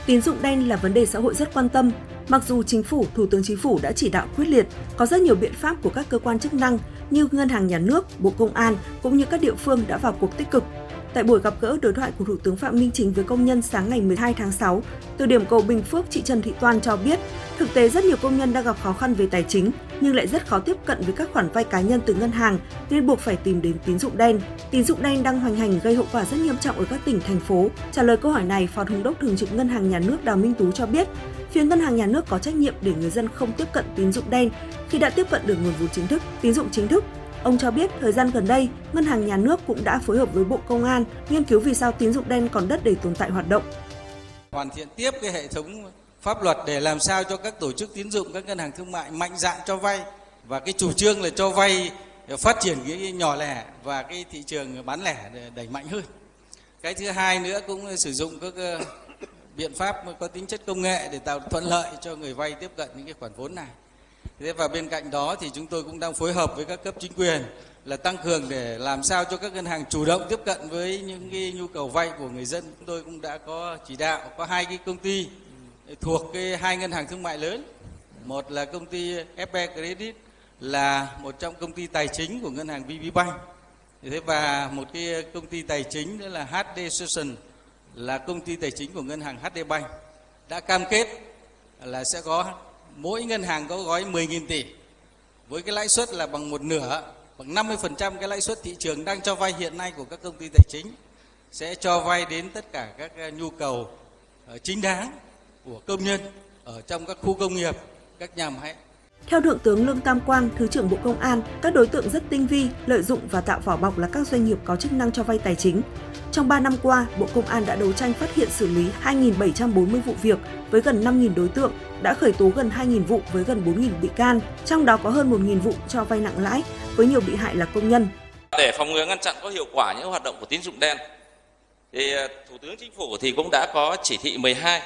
Tín dụng đen là vấn đề xã hội rất quan tâm. Mặc dù Chính phủ, Thủ tướng Chính phủ đã chỉ đạo quyết liệt, có rất nhiều biện pháp của các cơ quan chức năng như Ngân hàng Nhà nước, Bộ Công an cũng như các địa phương đã vào cuộc tích cực. Tại buổi gặp gỡ đối thoại của Thủ tướng Phạm Minh Chính với công nhân sáng ngày 12 tháng 6, từ điểm cầu Bình Phước, chị Trần Thị Toan cho biết, thực tế rất nhiều công nhân đang gặp khó khăn về tài chính nhưng lại rất khó tiếp cận với các khoản vay cá nhân từ ngân hàng nên buộc phải tìm đến tín dụng đen. Tín dụng đen đang hoành hành gây hậu quả rất nghiêm trọng ở các tỉnh, thành phố. Trả lời câu hỏi này, Phó Thống đốc Thường trực Ngân hàng Nhà nước Đào Minh Tú cho biết, phía Ngân hàng Nhà nước có trách nhiệm để người dân không tiếp cận tín dụng đen khi đã tiếp cận được nguồn vốn chính thức, tín dụng chính thức. Ông cho biết, thời gian gần đây, Ngân hàng Nhà nước cũng đã phối hợp với Bộ Công an nghiên cứu vì sao tín dụng đen còn đất để tồn tại hoạt động. Hoàn thiện tiếp cái hệ thống pháp luật để làm sao cho các tổ chức tín dụng, các ngân hàng thương mại mạnh dạn cho vay, và cái chủ trương là cho vay phát triển cái nhỏ lẻ và cái thị trường bán lẻ để đẩy mạnh hơn. Cái thứ hai nữa cũng sử dụng các biện pháp có tính chất công nghệ để tạo thuận lợi cho người vay tiếp cận những cái khoản vốn này. Thế và bên cạnh đó thì chúng tôi cũng đang phối hợp với các cấp chính quyền là tăng cường để làm sao cho các ngân hàng chủ động tiếp cận với những cái nhu cầu vay của người dân. Chúng tôi cũng đã có chỉ đạo có 2 cái công ty thuộc cái 2 ngân hàng thương mại lớn. Một là công ty FB Credit, là một trong công ty tài chính của ngân hàng VPBank. Thế và một cái công ty tài chính nữa là HD Solutions, là công ty tài chính của ngân hàng HD Bank, đã cam kết là sẽ có mỗi ngân hàng có gói 10.000 tỷ với cái lãi suất là bằng 1/2, bằng 50% cái lãi suất thị trường đang cho vay hiện nay của các công ty tài chính, sẽ cho vay đến tất cả các nhu cầu chính đáng của công nhân ở trong các khu công nghiệp, các nhà máy. Theo Thượng tướng Lương Tam Quang, Thứ trưởng Bộ Công an, các đối tượng rất tinh vi, lợi dụng và tạo vỏ bọc là các doanh nghiệp có chức năng cho vay tài chính. Trong 3 năm qua, Bộ Công an đã đấu tranh phát hiện xử lý 2.740 vụ việc với gần 5.000 đối tượng, đã khởi tố gần 2.000 vụ với gần 4.000 bị can, trong đó có hơn 1.000 vụ cho vay nặng lãi với nhiều bị hại là công nhân. Để phòng ngừa ngăn chặn có hiệu quả những hoạt động của tín dụng đen, thì Thủ tướng Chính phủ thì cũng đã có chỉ thị 12.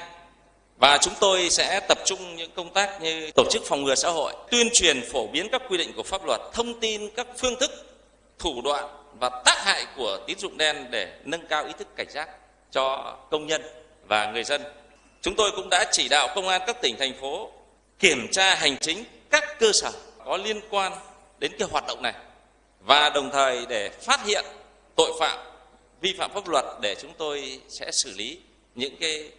Và chúng tôi sẽ tập trung những công tác như tổ chức phòng ngừa xã hội, tuyên truyền phổ biến các quy định của pháp luật, thông tin các phương thức, thủ đoạn và tác hại của tín dụng đen để nâng cao ý thức cảnh giác cho công nhân và người dân. Chúng tôi cũng đã chỉ đạo công an các tỉnh, thành phố kiểm tra hành chính các cơ sở có liên quan đến cái hoạt động này và đồng thời để phát hiện tội phạm, vi phạm pháp luật để chúng tôi sẽ xử lý những cái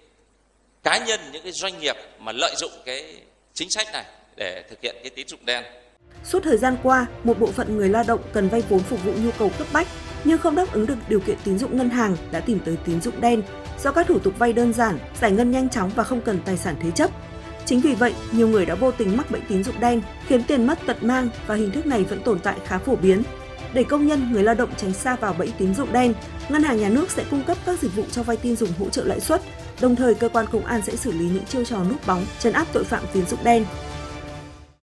cá nhân, những cái doanh nghiệp mà lợi dụng cái chính sách này để thực hiện cái tín dụng đen. Suốt thời gian qua, một bộ phận người lao động cần vay vốn phục vụ nhu cầu cấp bách nhưng không đáp ứng được điều kiện tín dụng ngân hàng đã tìm tới tín dụng đen do các thủ tục vay đơn giản, giải ngân nhanh chóng và không cần tài sản thế chấp. Chính vì vậy, nhiều người đã vô tình mắc bệnh tín dụng đen, khiến tiền mất tật mang và hình thức này vẫn tồn tại khá phổ biến. Để công nhân, người lao động tránh xa vào bẫy tín dụng đen, Ngân hàng Nhà nước sẽ cung cấp các dịch vụ cho vay tin dùng hỗ trợ lãi suất. Đồng thời, cơ quan công an sẽ xử lý những chiêu trò núp bóng, trấn áp tội phạm tín dụng đen.